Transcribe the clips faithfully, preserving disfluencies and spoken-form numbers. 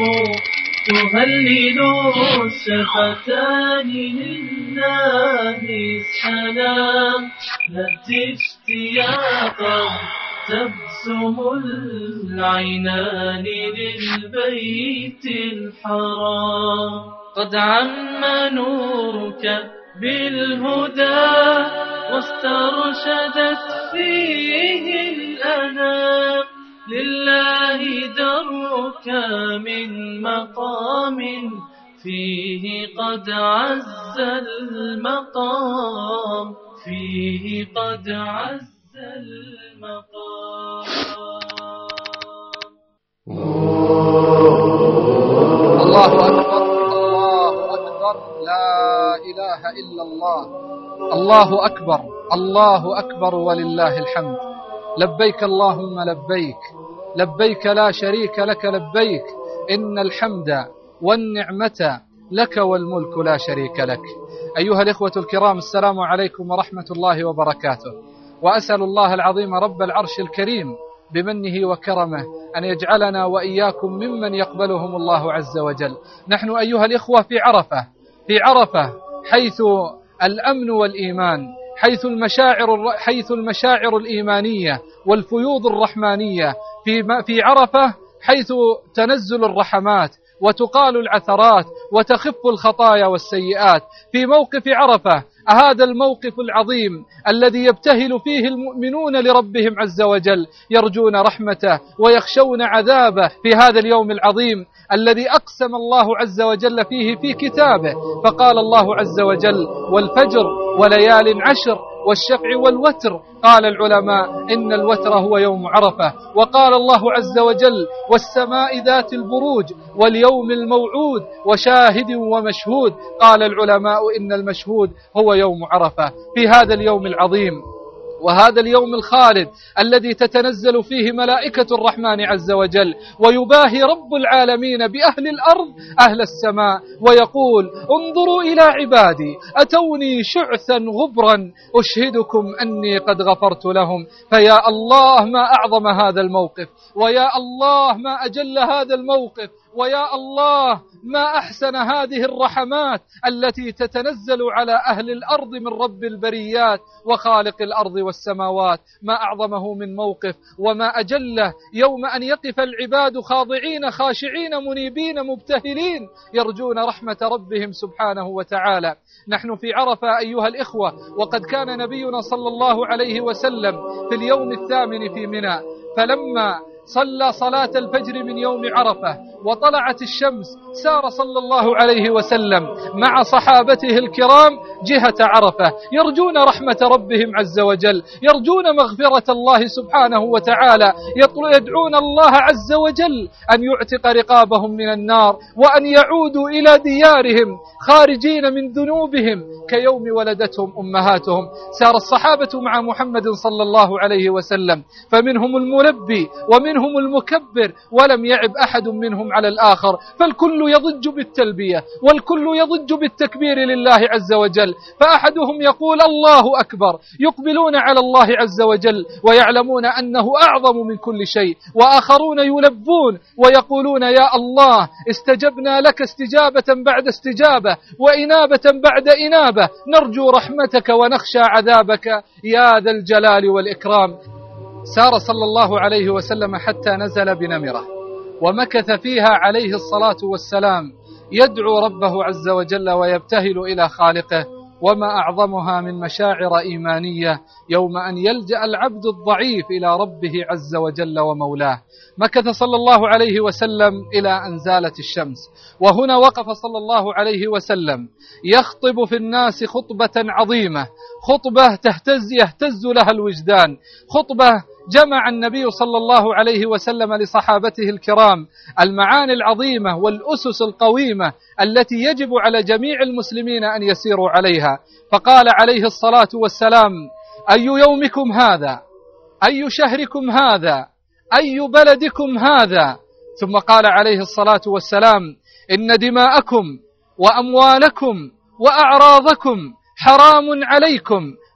تهلل الشفتان لله السلام نأتي اشتياقا تبسم العينان للبيت الحرام قد عم نورك بالهدى واسترشدت فيه الأنام لله درك من مقام فيه قد عز المقام فيه قد عز المقام. الله أكبر الله أكبر لا إله إلا الله. الله أكبر الله أكبر ولله الحمد. لبيك اللهم لبيك لبيك لا شريك لك لبيك إن الحمد والنعمة لك والملك لا شريك لك. أيها الإخوة الكرام، السلام عليكم ورحمة الله وبركاته. وأسأل الله العظيم رب العرش الكريم بمنه وكرمه أن يجعلنا وإياكم ممن يقبلهم الله عز وجل. نحن أيها الإخوة في عرفة في عرفة حيث الأمن والإيمان، حيث المشاعر حيث المشاعر الإيمانية والفيوض الرحمانية، في في عرفة حيث تنزل الرحمات وتقال العثرات وتخف الخطايا والسيئات. في موقف عرفة، هذا الموقف العظيم الذي يبتهل فيه المؤمنون لربهم عز وجل، يرجون رحمته ويخشون عذابه. في هذا اليوم العظيم الذي أقسم الله عز وجل فيه في كتابه، فقال الله عز وجل: والفجر وليال عشر والشفع والوتر. قال العلماء إن الوتر هو يوم عرفة. وقال الله عز وجل: والسماء ذات البروج واليوم الموعود وشاهد ومشهود. قال العلماء إن المشهود هو يوم عرفة. في هذا اليوم العظيم وهذا اليوم الخالد الذي تتنزل فيه ملائكة الرحمن عز وجل، ويباهي رب العالمين بأهل الأرض أهل السماء ويقول: انظروا إلى عبادي أتوني شعثا غبرا أشهدكم أني قد غفرت لهم. فيا الله ما أعظم هذا الموقف، ويا الله ما أجل هذا الموقف، ويا الله ما أحسن هذه الرحمات التي تتنزل على أهل الأرض من رب البريات وخالق الأرض والسماوات. ما أعظمه من موقف وما أجله يوم أن يقف العباد خاضعين خاشعين منيبين مبتهلين يرجون رحمة ربهم سبحانه وتعالى. نحن في عرفة أيها الإخوة، وقد كان نبينا صلى الله عليه وسلم في اليوم الثامن في منى، فلما صلى صلاة الفجر من يوم عرفة وطلعت الشمس سار صلى الله عليه وسلم مع صحابته الكرام جهة عرفة، يرجون رحمة ربهم عز وجل، يرجون مغفرة الله سبحانه وتعالى، يدعون الله عز وجل أن يعتق رقابهم من النار وأن يعودوا إلى ديارهم خارجين من ذنوبهم كيوم ولدتهم أمهاتهم. سار الصحابة مع محمد صلى الله عليه وسلم، فمنهم الملبي ومنهم المكبر، ولم يعب أحد منهم على الآخر، فالكل يضج بالتلبية والكل يضج بالتكبير لله عز وجل. فأحدهم يقول: الله أكبر، يقبلون على الله عز وجل ويعلمون أنه أعظم من كل شيء، وآخرون يلبون ويقولون: يا الله استجبنا لك استجابة بعد استجابة وإنابة بعد إنابة، نرجو رحمتك ونخشى عذابك يا ذا الجلال والإكرام. سار صلى الله عليه وسلم حتى نزل بنمرة، ومكث فيها عليه الصلاة والسلام يدعو ربه عز وجل ويبتهل إلى خالقه. وما أعظمها من مشاعر إيمانية يوم أن يلجأ العبد الضعيف إلى ربه عز وجل ومولاه. مكث صلى الله عليه وسلم إلى أن زالت الشمس، وهنا وقف صلى الله عليه وسلم يخطب في الناس خطبة عظيمة، خطبة تهتز يهتز لها الوجدان، خطبة جمع النبي صلى الله عليه وسلم لصحابته الكرام المعاني العظيمة والأسس القويمة التي يجب على جميع المسلمين أن يسيروا عليها. فقال عليه الصلاة والسلام: أي يومكم هذا؟ أي شهركم هذا؟ أي بلدكم هذا؟ ثم قال عليه الصلاة والسلام: إن دماءكم وأموالكم وأعراضكم حرام عليكم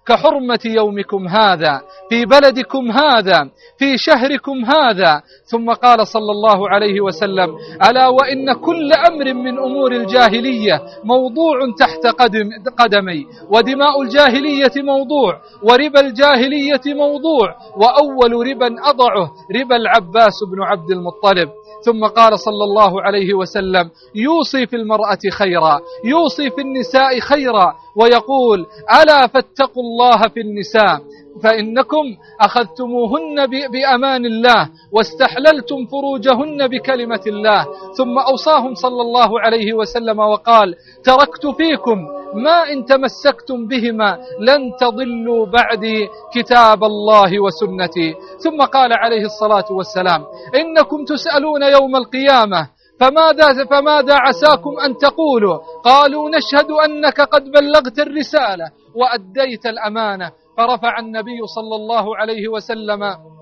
كحرمة يومكم هذا في بلدكم هذا في شهركم هذا. ثم قال صلى الله عليه وسلم: ألا وإن كل أمر من أمور الجاهلية موضوع تحت قدم قدمي، ودماء الجاهلية موضوع، وربا الجاهلية موضوع، وأول ربا أضعه ربا العباس بن عبد المطلب. ثم قال صلى الله عليه وسلم: يوصي في المرأة خيرا، يوصي في النساء خيرا، ويقول: ألا فاتقوا الله في النساء فإنكم أخذتموهن بأمان الله واستحللتم فروجهن بكلمة الله. ثم أوصاهم صلى الله عليه وسلم وقال: تركت فيكم ما إن تمسكتم بهما لن تضلوا بعدي كتاب الله وسنتي. ثم قال عليه الصلاة والسلام: إنكم تسألون يوم القيامة فماذا, فماذا عساكم أن تقولوا؟ قالوا: نشهد أنك قد بلغت الرسالة وأديت الأمانة. فرفع النبي صلى الله عليه وسلم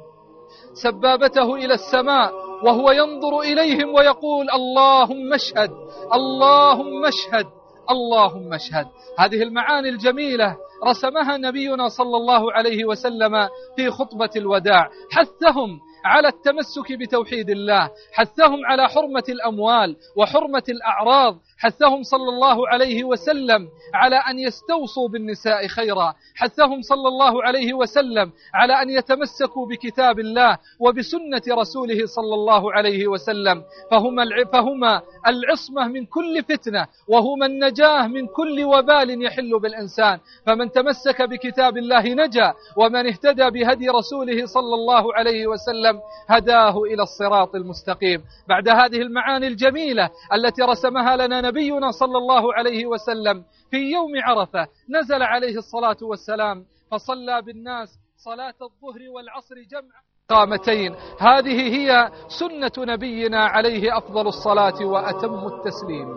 سبابته إلى السماء وهو ينظر إليهم ويقول: اللهم اشهد، اللهم اشهد، اللهم اشهد. هذه المعاني الجميلة رسمها نبينا صلى الله عليه وسلم في خطبة الوداع، حثهم على التمسك بتوحيد الله، حثهم على حرمة الأموال وحرمة الأعراض، حثهم صلى الله عليه وسلم على أن يستوصوا بالنساء خيرا، حثهم صلى الله عليه وسلم على أن يتمسكوا بكتاب الله وبسنة رسوله صلى الله عليه وسلم، فهما فهما العصمة من كل فتنة، وهما النجاة من كل وبال يحل بالإنسان. فمن تمسك بكتاب الله نجا، ومن اهتدى بهدي رسوله صلى الله عليه وسلم هداه إلى الصراط المستقيم. بعد هذه المعاني الجميلة التي رسمها لنا نبينا صلى الله عليه وسلم في يوم عرفة، نزل عليه الصلاة والسلام فصلى بالناس صلاة الظهر والعصر جمعا قامتين. هذه هي سنة نبينا عليه أفضل الصلاة وأتم التسليم.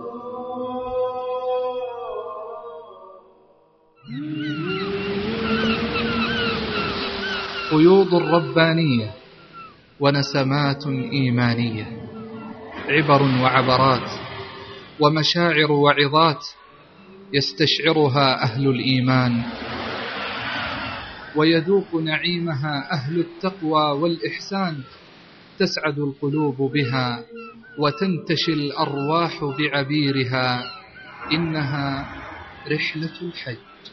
فيوض ربانية ونسمات إيمانية، عبر وعبرات ومشاعر وعظات يستشعرها أهل الإيمان، ويذوق نعيمها أهل التقوى والإحسان. تسعد القلوب بها وتنتشي الأرواح بعبيرها، إنها رحلة الحج.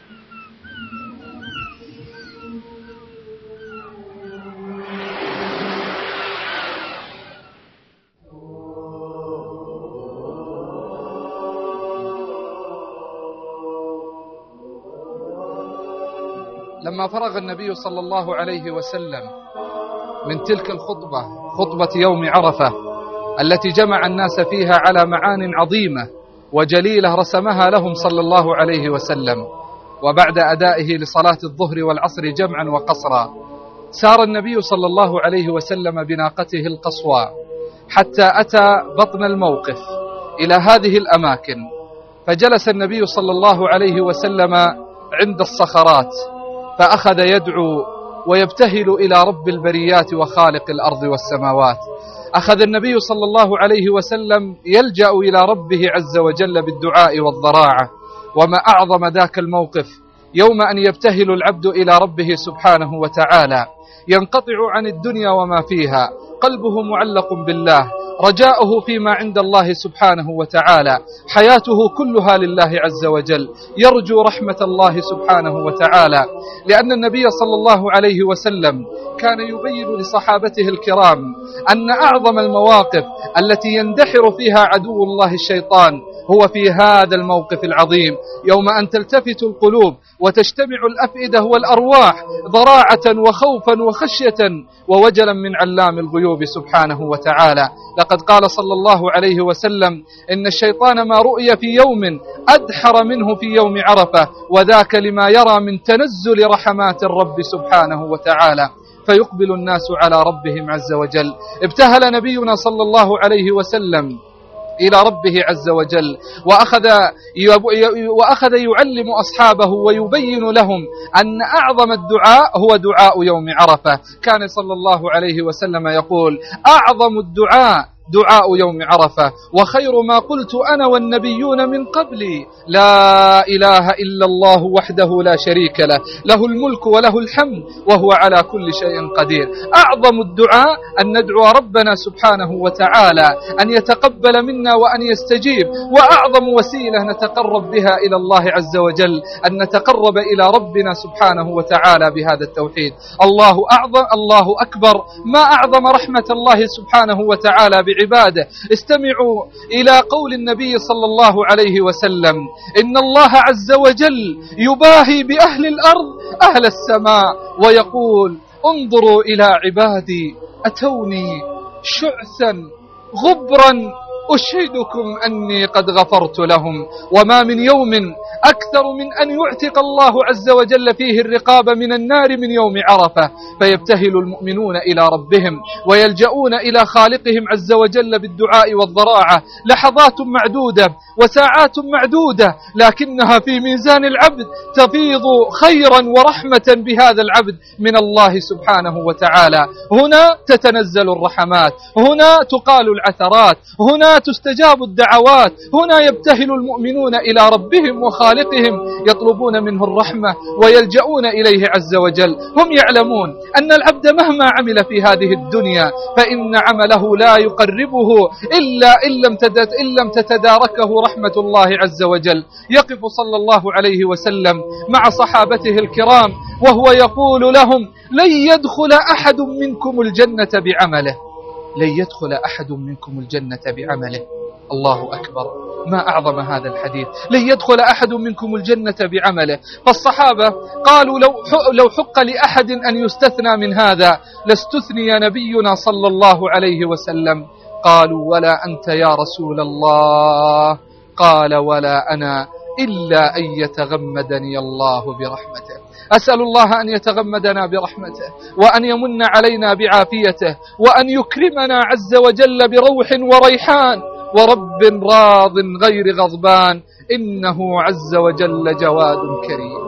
لما فرغ النبي صلى الله عليه وسلم من تلك الخطبة، خطبة يوم عرفة التي جمع الناس فيها على معان عظيمة وجليلة رسمها لهم صلى الله عليه وسلم، وبعد أدائه لصلاة الظهر والعصر جمعا وقصرا، سار النبي صلى الله عليه وسلم بناقته القصوى حتى أتى بطن الموقف إلى هذه الأماكن، فجلس النبي صلى الله عليه وسلم عند الصخرات، فأخذ يدعو ويبتهل إلى رب البريات وخالق الأرض والسماوات. أخذ النبي صلى الله عليه وسلم يلجأ إلى ربه عز وجل بالدعاء والضراعة. وما أعظم ذاك الموقف يوم أن يبتهل العبد إلى ربه سبحانه وتعالى، ينقطع عن الدنيا وما فيها، قلبه معلق بالله، رجاؤه فيما عند الله سبحانه وتعالى، حياته كلها لله عز وجل، يرجو رحمة الله سبحانه وتعالى. لأن النبي صلى الله عليه وسلم كان يبين لصحابته الكرام أن أعظم المواقف التي يندحر فيها عدو الله الشيطان هو في هذا الموقف العظيم، يوم أن تلتفت القلوب وتجتمع الأفئدة والأرواح ضراعة وخوفا وخشية ووجلا من علام الغيوب سبحانه وتعالى. لقد قال صلى الله عليه وسلم: إن الشيطان ما رؤي في يوم أدحر منه في يوم عرفة، وذاك لما يرى من تنزل رحمات الرب سبحانه وتعالى. فيقبل الناس على ربهم عز وجل. ابتهل نبينا صلى الله عليه وسلم إلى ربه عز وجل، وأخذ وأخذ يعلم أصحابه ويبين لهم أن أعظم الدعاء هو دعاء يوم عرفة. كان صلى الله عليه وسلم يقول: أعظم الدعاء دعاء يوم عرفة. وخير ما قلت أنا والنبيون من قبلي لا إله إلا الله وحده لا شريك له، له الملك وله الحمد وهو على كل شيء قدير. أعظم الدعاء أن ندعو ربنا سبحانه وتعالى أن يتقبل منا وأن يستجيب، وأعظم وسيلة نتقرب بها إلى الله عز وجل أن نتقرب إلى ربنا سبحانه وتعالى بهذا التوحيد. الله أعظم، الله أكبر. ما أعظم رحمة الله سبحانه وتعالى بعباده. استمعوا إلى قول النبي صلى الله عليه وسلم: إن الله عز وجل يباهي بأهل الأرض أهل السماء ويقول: انظروا إلى عبادي أتوني شعثا غبرا أشهدكم أني قد غفرت لهم. وما من يوم أكثر من أن يعتق الله عز وجل فيه الرقاب من النار من يوم عرفة، فيبتهل المؤمنون إلى ربهم ويلجؤون إلى خالقهم عز وجل بالدعاء والضراعة. لحظات معدودة وساعات معدودة، لكنها في ميزان العبد تفيض خيرا ورحمة بهذا العبد من الله سبحانه وتعالى. هنا تتنزل الرحمات، هنا تقال العثرات، هنا تستجاب الدعوات، هنا يبتهل المؤمنون إلى ربهم وخالقهم يطلبون منه الرحمة ويلجؤون إليه عز وجل. هم يعلمون أن العبد مهما عمل في هذه الدنيا فإن عمله لا يقربه إلا إن لم إن لم تتداركه رحمة الله عز وجل. يقف صلى الله عليه وسلم مع صحابته الكرام وهو يقول لهم: لن يدخل أحد منكم الجنة بعمله، لن يدخل أحد منكم الجنة بعمله. الله أكبر، ما أعظم هذا الحديث. لن يدخل أحد منكم الجنة بعمله. فالصحابة قالوا: لو لو حق لأحد أن يستثنى من هذا لاستثني نبينا صلى الله عليه وسلم. قالوا: ولا أنت يا رسول الله؟ قال: ولا أنا، إلا أن يتغمدني الله برحمته. أسأل الله أن يتغمدنا برحمته، وأن يمن علينا بعافيته، وأن يكرمنا عز وجل بروح وريحان ورب راض غير غضبان، إنه عز وجل جواد كريم.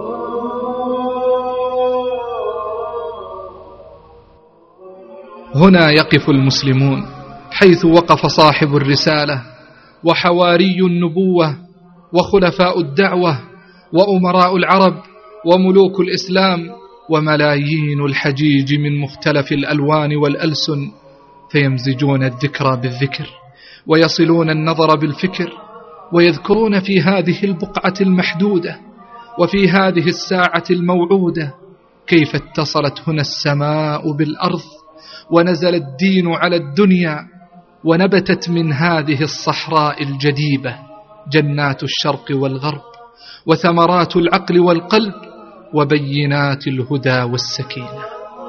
هنا يقف المسلمون حيث وقف صاحب الرسالة وحواري النبوة وخلفاء الدعوة وأمراء العرب وملوك الإسلام وملايين الحجيج من مختلف الألوان والألسن، فيمزجون الذكر بالذكر ويصلون النظر بالفكر، ويذكرون في هذه البقعة المحدودة وفي هذه الساعة الموعودة كيف اتصلت هنا السماء بالأرض، ونزل الدين على الدنيا، ونبتت من هذه الصحراء الجديبة جنات الشرق والغرب، وثمرات العقل والقلب، وبينات الهدى والسكينة.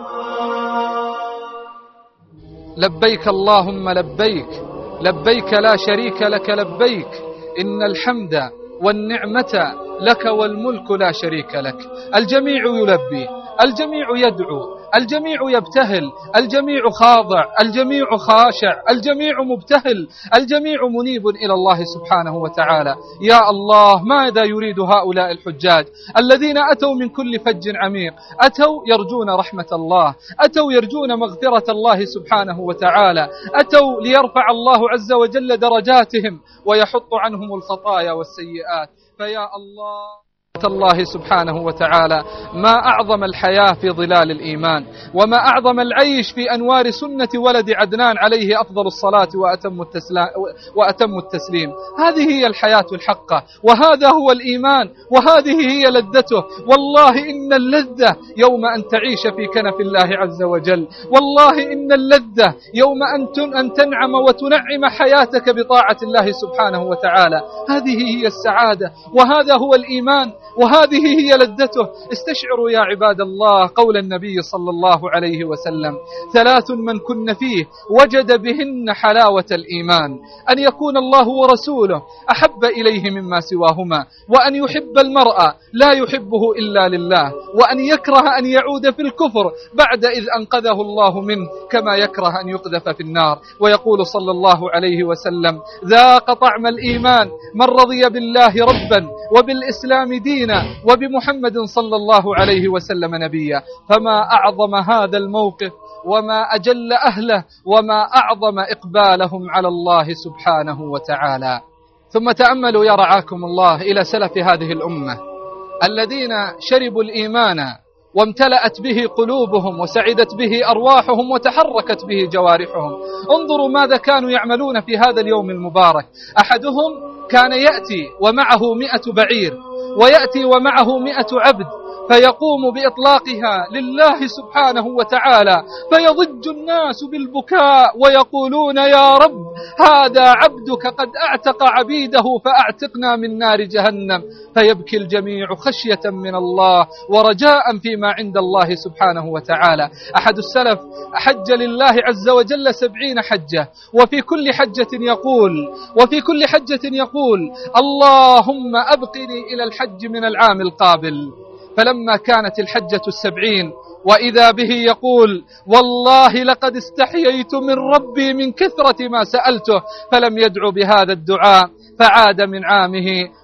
لبيك اللهم لبيك، لبيك لا شريك لك لبيك، إن الحمد والنعمة لك والملك لا شريك لك. الجميع يلبي، الجميع يدعو، الجميع يبتهل، الجميع خاضع، الجميع خاشع، الجميع مبتهل، الجميع منيب إلى الله سبحانه وتعالى. يا الله، ماذا يريد هؤلاء الحجاج الذين أتوا من كل فج عميق؟ أتوا يرجون رحمة الله، أتوا يرجون مغفرة الله سبحانه وتعالى، أتوا ليرفع الله عز وجل درجاتهم ويحط عنهم الخطايا والسيئات. فيا الله الله سبحانه وتعالى، ما أعظم الحياة في ظلال الإيمان، وما أعظم العيش في أنوار سنة ولد عدنان عليه أفضل الصلاة وأتم وأتم التسليم. هذه هي الحياة الحقة، وهذا هو الإيمان، وهذه هي لذته. والله إن اللذة يوم أن تعيش في كنف الله عز وجل، والله إن اللذة يوم أن تنعم وتنعم حياتك بطاعة الله سبحانه وتعالى. هذه هي السعادة، وهذا هو الإيمان، وهذه هي لذته. استشعروا يا عباد الله قول النبي صلى الله عليه وسلم: ثلاث من كن فيه وجد بهن حلاوة الإيمان: أن يكون الله ورسوله أحب إليه مما سواهما، وأن يحب المرء لا يحبه إلا لله، وأن يكره أن يعود في الكفر بعد إذ أنقذه الله منه، كما يكره أن يقذف في النار. ويقول صلى الله عليه وسلم: ذاق طعم الإيمان من رضي بالله ربا وبالإسلام دينا وبمحمد صلى الله عليه وسلم نبيا. فما أعظم هذا الموقف وما أجل أهله وما أعظم إقبالهم على الله سبحانه وتعالى. ثم تأملوا يا رعاكم الله إلى سلف هذه الأمة الذين شربوا الإيمان وامتلأت به قلوبهم وسعدت به أرواحهم وتحركت به جوارحهم. انظروا ماذا كانوا يعملون في هذا اليوم المبارك. أحدهم كان يأتي ومعه مئة بعير ويأتي ومعه مئة عبد فيقوم بإطلاقها لله سبحانه وتعالى، فيضج الناس بالبكاء ويقولون يا رب هذا عبدك قد أعتق عبيده فأعتقنا من نار جهنم، فيبكي الجميع خشية من الله ورجاء فيما عند الله سبحانه وتعالى. أحد السلف حج لله عز وجل سبعين حجة، وفي كل حجة يقول وفي كل حجة يقول اللهم أبقني إلى الحج من العام القابل. فلما كانت الحجة السبعين وإذا به يقول والله لقد استحييت من ربي من كثرة ما سألته، فلم يدع بهذا الدعاء فعاد من عامه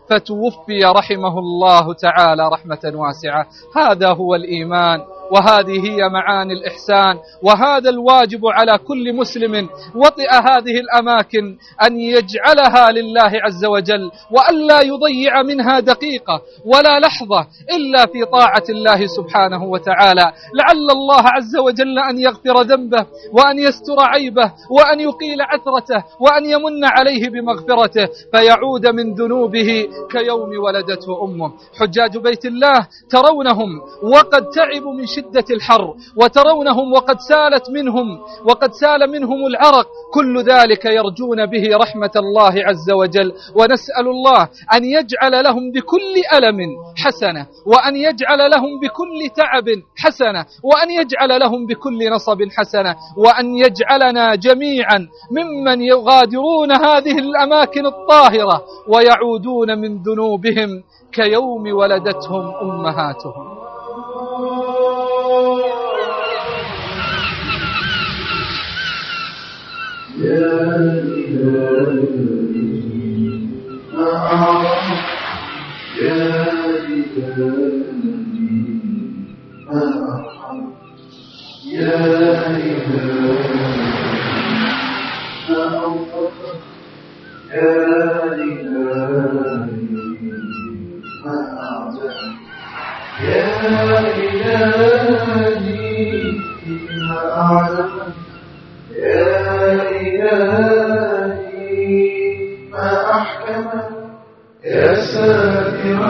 فتوفي رحمه الله تعالى رحمة واسعة. هذا هو الإيمان، وهذه هي معاني الإحسان، وهذا الواجب على كل مسلم وطئ هذه الأماكن أن يجعلها لله عز وجل، وأن لا يضيع منها دقيقة ولا لحظة إلا في طاعة الله سبحانه وتعالى، لعل الله عز وجل أن يغفر ذنبه وأن يستر عيبه وأن يقيل عثرته وأن يمن عليه بمغفرته فيعود من ذنوبه كيوم ولدته أمه. حجاج بيت الله ترونهم وقد تعبوا من شدة الحر، وترونهم وقد سالت منهم وقد سال منهم العرق، كل ذلك يرجون به رحمة الله عز وجل. ونسأل الله أن يجعل لهم بكل ألم حسنة، وأن يجعل لهم بكل تعب حسنة، وأن يجعل لهم بكل نصب حسنة، وأن يجعلنا جميعا ممن يغادرون هذه الأماكن الطاهرة ويعودون من ذنوبهم كيوم ولدتهم أمهاتهم. يا إلهي ما أعظم، يا إلهي ما أرحم، يا إلهي ما أوفق، يا إلهي ما أعزم، يا إلهي ما أعلم، يا إلهي ما أحكم، يا ساتر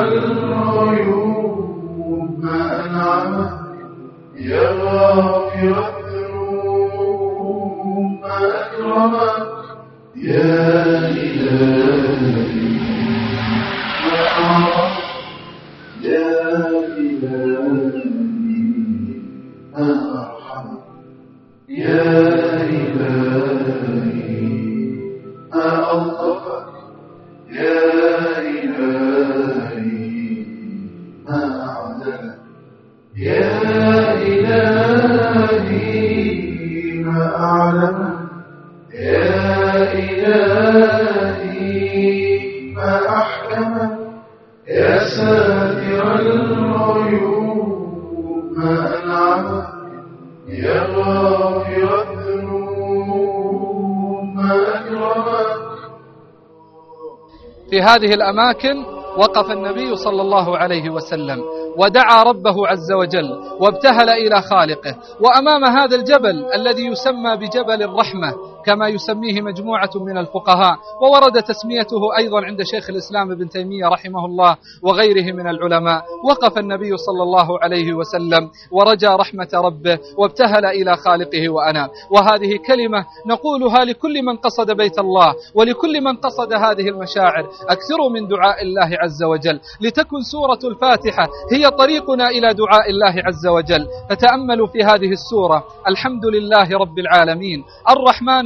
العيوب ما أنعم، يا غافر الذنوب ما أكرم، يا إلهي ما أعرف، يا إلهي ما أرحم، يا إلهي ما ألطفك، يا إلهي ما أعدلك، يا إلهي ما أعلمك، يا إلهي ما أحكمك، يا ساتر العيوب ما أنعمك، يا غافر الذنوب ما أكرمك. في هذه الأماكن وقف النبي صلى الله عليه وسلم ودعا ربه عز وجل وابتهل إلى خالقه، وأمام هذا الجبل الذي يسمى بجبل الرحمة كما يسميه مجموعة من الفقهاء، وورد تسميته أيضا عند شيخ الإسلام ابن تيمية رحمه الله وغيره من العلماء. وقف النبي صلى الله عليه وسلم ورجى رحمة ربه وابتهل إلى خالقه وأناب. وهذه كلمة نقولها لكل من قصد بيت الله ولكل من قصد هذه المشاعر: أكثروا من دعاء الله عز وجل، لتكن سورة الفاتحة هي طريقنا إلى دعاء الله عز وجل. فتأملوا في هذه السورة: الحمد لله رب العالمين، الرحمن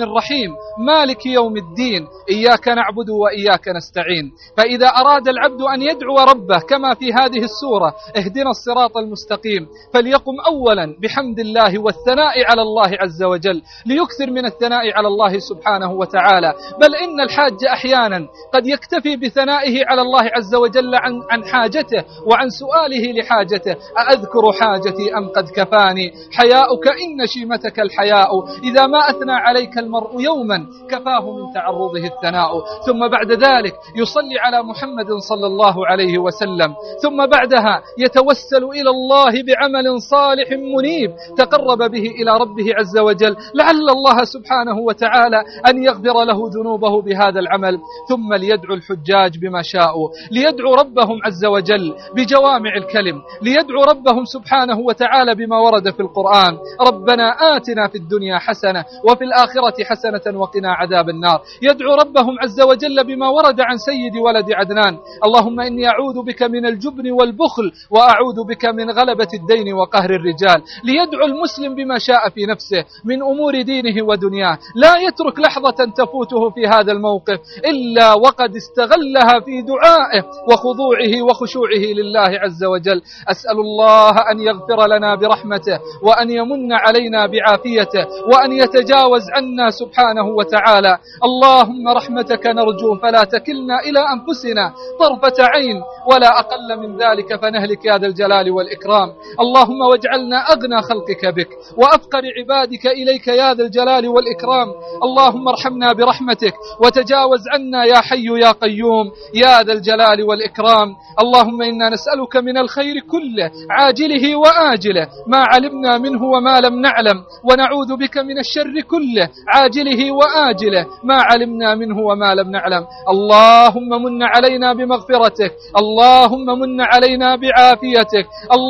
الرحيم مالك يوم الدين إياك نعبد وإياك نستعين. فإذا أراد العبد أن يدعو ربه كما في هذه السورة اهدنا الصراط المستقيم فليقم أولا بحمد الله والثناء على الله عز وجل، ليكثر من الثناء على الله سبحانه وتعالى. بل إن الحاج أحيانا قد يكتفي بثنائه على الله عز وجل عن, عن حاجته وعن سؤاله لحاجته. أأذكر حاجتي أم قد كفاني حياؤك إن شيمتك الحياء، إذا ما أثنى عليك المرء يوما كفاه من تعرضه الثناء. ثم بعد ذلك يصلي على محمد صلى الله عليه وسلم، ثم بعدها يتوسل إلى الله بعمل صالح منيب تقرب به إلى ربه عز وجل، لعل الله سبحانه وتعالى أن يغفر له ذنوبه بهذا العمل. ثم ليدعو الحجاج بما شاءوا، ليدعو ربهم عز وجل بجوامع الكلم، ليدعو ربهم سبحانه وتعالى بما ورد في القرآن: ربنا آتنا في الدنيا حسنة وفي الآخرة حسنة وقنا عذاب النار. يدعو ربهم عز وجل بما ورد عن سيد ولد عدنان: اللهم إني أعوذ بك من الجبن والبخل وأعوذ بك من غلبة الدين وقهر الرجال. ليدعو المسلم بما شاء في نفسه من أمور دينه ودنياه، لا يترك لحظة تفوته في هذا الموقف إلا وقد استغلها في دعائه وخضوعه وخشوعه لله عز وجل. أسأل الله أن يغفر لنا برحمته وأن يمن علينا بعافيته وأن يتجاوز عنا سبحانه وتعالى. اللهم رحمتك نرجو فلا تكلنا إلى أنفسنا طرفة عين ولا أقل من ذلك فنهلك يا ذا الجلال والإكرام. اللهم واجعلنا أغنى خلقك بك وأفقر عبادك إليك يا ذا الجلال والإكرام. اللهم ارحمنا برحمتك وتجاوز عنا يا حي يا قيوم يا ذا الجلال والإكرام. اللهم إنا نسألك من الخير كله عاجله وآجله ما علمنا منه وما لم نعلم، ونعوذ بك من الشر كله عاجله وآجله ما علمنا منه وما لم نعلم. اللهم من علينا بمغفرتك، اللهم من علينا بعافيتك،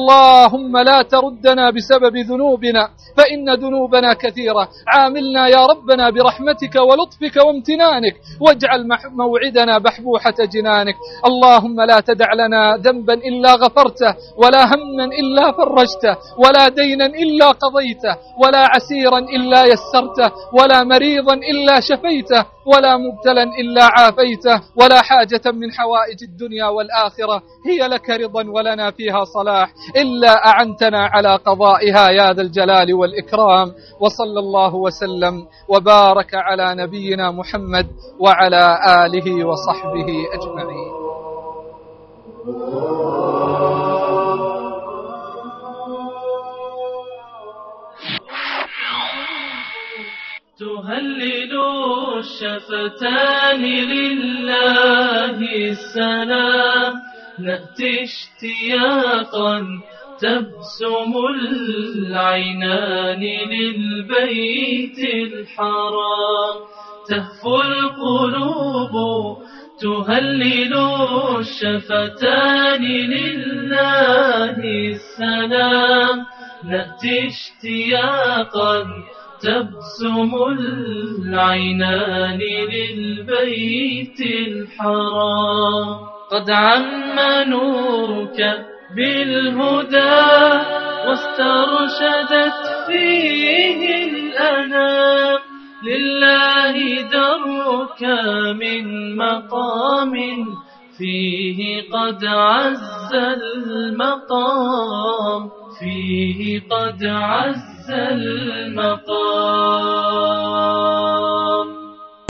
اللهم لا تردنا بسبب ذنوبنا فإن ذنوبنا كثيرة. عاملنا يا ربنا برحمتك ولطفك وامتنانك، واجعل موعدنا بحبوحة جنانك. اللهم لا تدع لنا ذنبا إلا غفرته، ولا هما إلا فرجته، ولا دينا إلا قضيته، ولا عسيرا إلا يسرته، ولا مريضا إلا شفيته، ولا مبتلا إلا عافيته، ولا حاجة من حوائج الدنيا والآخرة هي لك رضا ولنا فيها صلاح إلا أعنتنا على قضائها يا ذا الجلال والإكرام. وصلى الله وسلم وبارك على نبينا محمد وعلى آله وصحبه أجمعين. تهلل الشفتان لله السلام، نأتي اشتياقا تبسم العينان للبيت الحرام، تهفو القلوب تهلل الشفتان لله السلام، نأتي اشتياقا تبسم العينان للبيت الحرام. قد عم نورك بالهدى واسترشدت فيه الأنام، لله درك من مقام فيه قد عز المقام، فيه قد عز المقام.